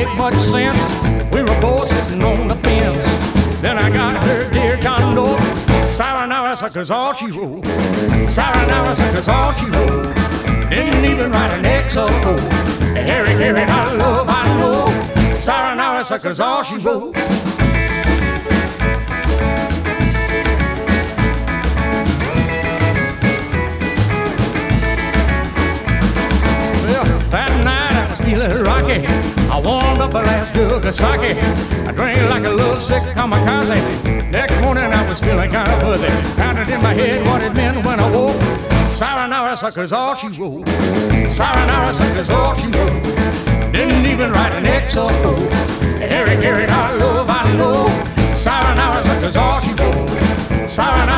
make much sense. We were both sitting on the fence. Then I got her, dear John Doe. Sayonara sucker's all she wrote. Sayonara sucker's all she wrote. Didn't even write an X or O. Harry, Harry, I love, I know. Sayonara sucker's all she wrote. That night I was feeling rocky. I warmed up a last jug of sake. I drank like a lovesick kamikaze. Next morning I was feeling kind of fuzzy. Counted in my head what it meant when I woke. Sayonara sucker's all she wrote. Sayonara sucker's all she wrote. Didn't even write an X or O. Harry, Harry, I love, I know. Sayonara sucker's all she wrote. Sayonara